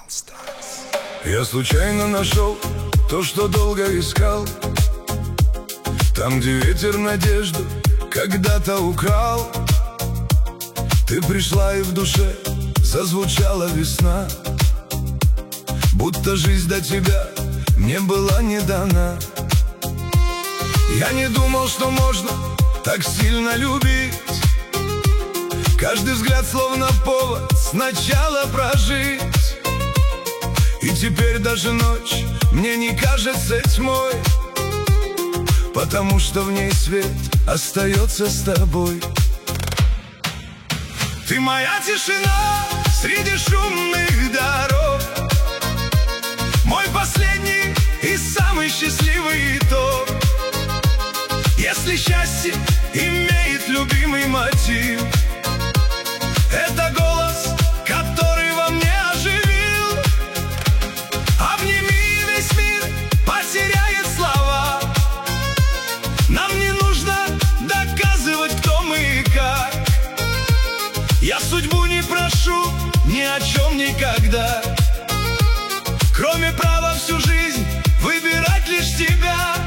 Я случайно нашел то, что долго искал, там, где ветер надежду когда-то украл. Ты пришла, и в душе зазвучала весна, будто жизнь до тебя мне была не дана. Я не думал, что можно так сильно любить, каждый взгляд словно повод сначала прожить. И теперь даже ночь мне не кажется тьмой, потому что в ней свет остается с тобой. Ты моя тишина среди шумных дорог, мой последний и самый счастливый итог. Если счастье имеет любимый мотив, это голос, который во мне оживил. Обними, весь мир потеряет слова, нам не нужно доказывать, кто мы и как. Я судьбу не прошу ни о чем никогда, кроме права всю жизнь выбирать лишь тебя.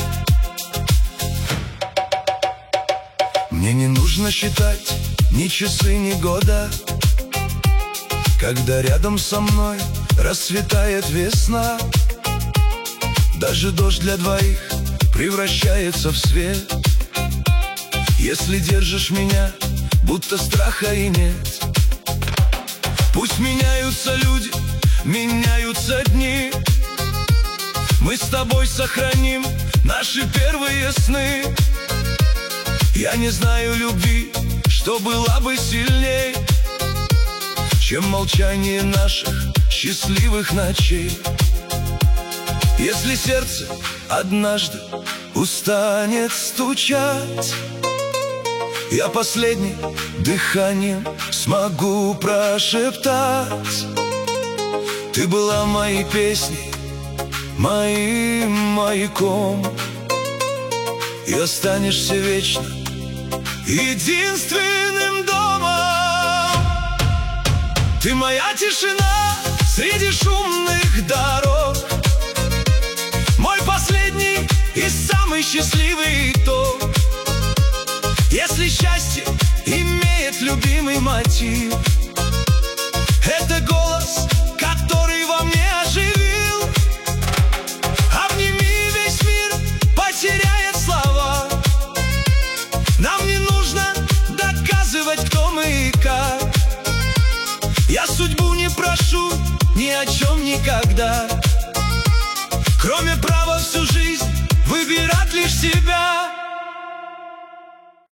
Мне не нужно считать ни часы, ни года, когда рядом со мной расцветает весна. Даже дождь для двоих превращается в свет, если держишь меня, будто страха и нет. Пусть меняются люди, меняются дни, мы с тобой сохраним наши первые сны. Я не знаю любви, что была бы сильней, чем молчание наших счастливых ночей. Если сердце однажды устанет стучать, я последним дыханием смогу прошептать: ты была моей песней, моим маяком, и останешься вечно единственным домом. Ты моя тишина среди шумных дорог, мой последний и самый счастливый итог. Если счастье имеет любимый мотив, это голос, который во мне оживил. Обними, весь мир потеряет слова, нам не нужно доказывать, кто мы и как. Я судьбу не прошу ни о чем никогда, кроме права всю жизнь выбирать лишь себя.